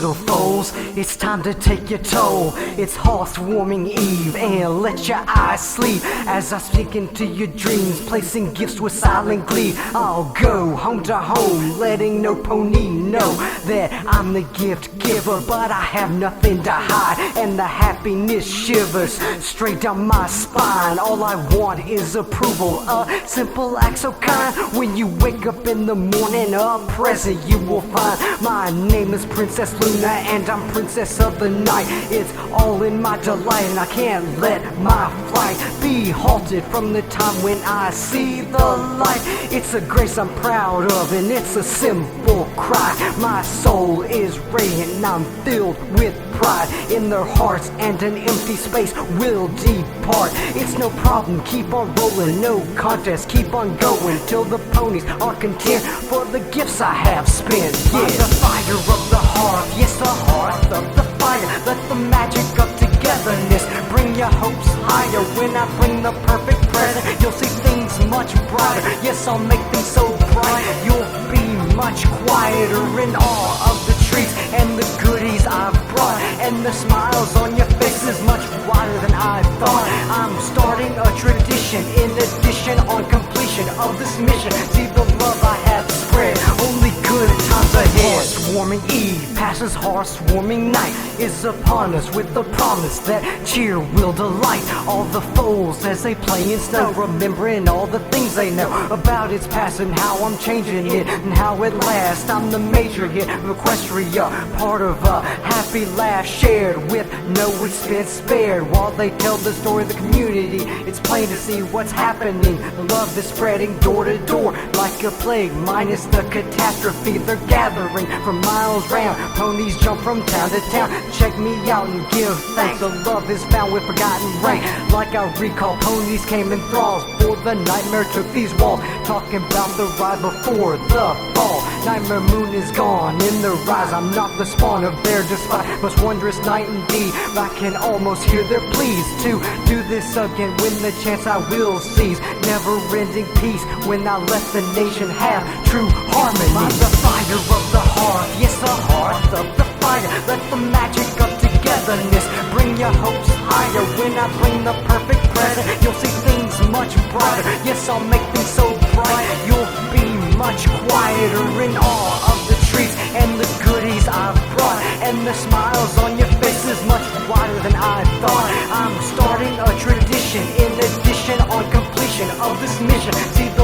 little foes, it's time to take your toll. It's heartwarming eve, and let your eyes sleep as I speak into your dreams, placing gifts with silent glee. I'll go home to home, letting no pony know that I'm the gift giver, but I have nothing to hide, and the happiness shivers straight down my spine. All I want is approval, a simple act so kind. When you wake up in the morning, a present you will find. My name is Princess Luna, and I'm princess of the night. It's all in my delight, and I can't let my flight be halted from the time when I see the light. It's a grace I'm proud of, and it's a simple cry. My soul is radiant, I'm filled with pride. In their hearts and an empty space will depart. It's no problem, keep on rolling, no contest, keep on going till the ponies are content for the gifts I have spent. Yeah. The fire of the heart, yes, the heart of the fire. Let the magic of togetherness bring your hopes higher. When I bring the perfect present, you'll see things much brighter. Yes, I'll make things so bright, you'll be much quieter in awe of the treats and the goodies I've brought, and the smiles on your face is much wider than I thought. I'm starting a tradition in addition on completion of this mission. See the love I have spread, only good times ahead. Heartwarming eve passes heartwarming night is upon us with the promise that cheer will delight all the foes as they play in snow, remembering all the things they know about its past and how I'm changing it and how it lasts. I'm the major hit of Equestria, part of a happy laugh shared with no expense spared. While they tell the story of the community, it's plain to see what's happening. The love is spreading door to door like a plague, minus the catastrophe. They're gathering from miles round, ponies jump from town to town. Check me out and give thanks. The love is found with forgotten rank. Like I recall, ponies came in thralls for the nightmare took these walls. Talking about the ride before the fall. Nightmare moon is gone in the rise. I'm not the spawn of their despite, most wondrous night indeed. I can almost hear their pleas to do this again when the chance I will seize. Never-ending peace when I let the nation have true harmony. By the fire of the heart, yes, the heart of the fire. Let the magic of togetherness bring your hopes higher. When I bring the perfect present, you'll see things much brighter. Yes, I'll make things so bright, you'll be much quieter in awe of the treats and the goodies I've brought, and the smiles on your face is much wider than I thought. I'm starting a tradition in addition on completion of this mission. See the